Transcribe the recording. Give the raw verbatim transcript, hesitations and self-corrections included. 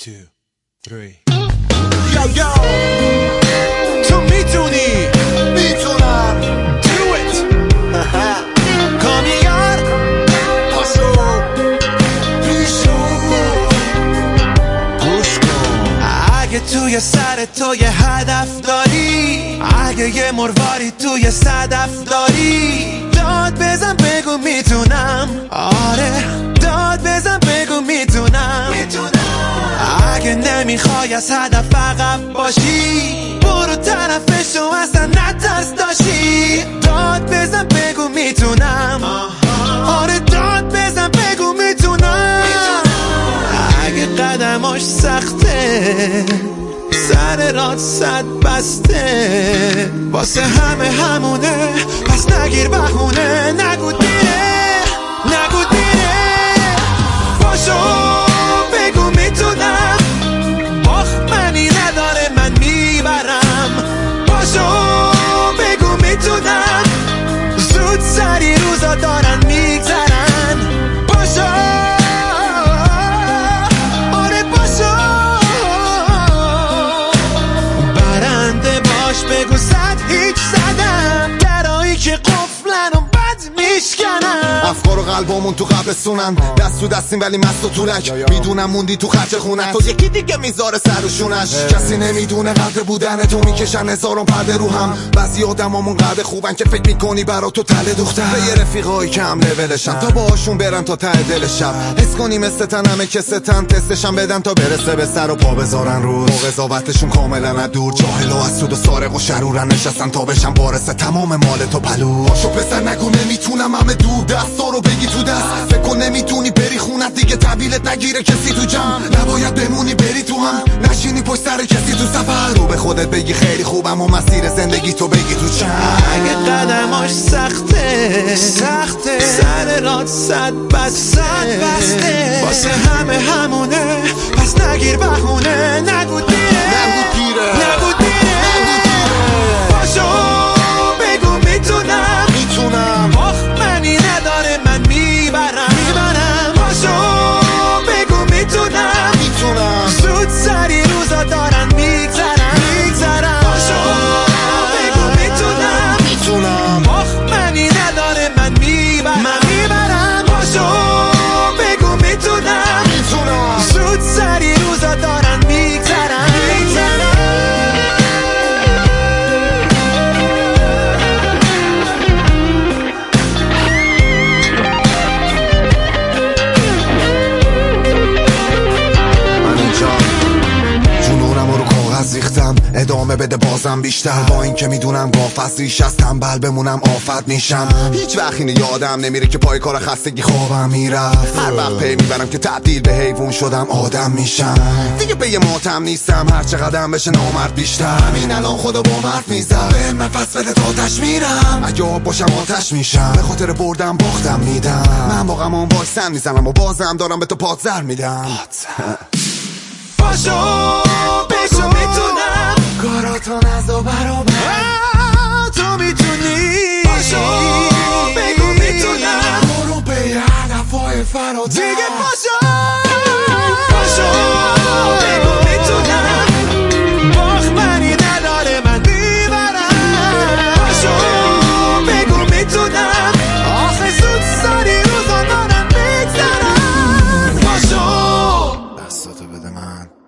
two, three. Yo, yo. تو میتونی میتونم Do it. کامیار پاشو پیشو گوش کن. اگه توی سر تو یه هدف داری، اگه یه مرواری توی صدف داری، داد بزن بگو میتونم. آره داد بزن بگو میتونم. اگه نمیخوای از هدف عقب باشی، برو طرفشو اصلا نترس داشی. داد بزن بگو میتونم. آره داد بزن بگو میتونم. اگه قدماش سخته، سر راه صد بسته، واسه همه همونه، پس نگیر بهونه. نگو دیره، نگو دیره، باشو بگو میتونم. باخمنی نداره من میبرم. باشو بگو میتونم. زود سری روزا دارن میگذرن. باشو آره باشو برنده باش. بگو صد هیچ زدم، درایی که قفلن و بد میشکنم. افکار و قلبمون تو قبرستونن، دست تو دستیم ولی مست و طولک. میدونم موندی تو خرچ خونت، تو یکی دیگه میذاره سر و شونش. کسی نمیدونه قدر بودن تو، میکشن هزاران پرده رو هم. بعضی آدمامون قدر خوبن که فکر میکنی برا تو تله دختر. به یه رفیقایی کم لولشن تا باهاشون برن تا ته دل شب. حس کنی مثل تن همه که ستن، تستشن بدن تا برسه به سر و پا بذارن روز. و قضاوتشون کاملا از دور، جاهل و حسود و سارق و شرورن، نشستن تا بشن وارث تمام مال تو پلو. پاشو پسر نگو نمیتونم، همه دور دستا رو بگی تو دست. فکر کن نمیتونی بری خونت، دیگه تحویلت نگیره کسی تو جمع. نباید بمونی بری تو هم، نشینی پشت سر کسی تو سفر. رو به خودت بگی خیلی خوبم و مسیر زندگی تو بگی تو چند. اگه قدماش سخته، سخته، سر راه صد بسته، بسته، واسه همه همونه، پس نگیر بهونه. نگو دیره، نگو دیره، نگو دیره، باشو بگو میتونم. میتونم باخمنی نداره من میبرم. میبرم باشو بگو میتونم. میتونم زود سری روزا دارن میگذرن. میگذرن باشو بگو میتونم. میتونم باخمنی نداره من میبرم. من میبرم باشو بگو میتونم. میتونم زود سری روزا دارن میگذرن. ریختم ادامه بده بازم بیشتر، با این که میدونم گاف از ریش از تنبل بمونم آفت میشم. هیچ وقت اینو یادم نمیره که پای کار خستگی خوابم میرفت. هر وقت پی میبرم که تبدیل به حیوان شدم آدم میشم. دیگه به یه ماتم نیستم، هر چقدر بشه نامرد بیشتر. همین الان خدا با مرد میزم، به نفس بده تا آتش میرم. اگه آب باشم آتش میشم، به خاطر بردم باختم میدم. من واقعا اون وایسن میزنم و بازم دارم به تو پادزر میدم. باشو بگو میتونم. کاراتو نزا برابر، تو میتونی. باشو بگو میتونم. برو به هدفای فراتر دیگه باشو باشو بگو میتونم. باخمنی نداره من میبرم. باشو بگو میتونم. آخه زود سری روزا دارم میگذرم. باشو دستاتو بده من.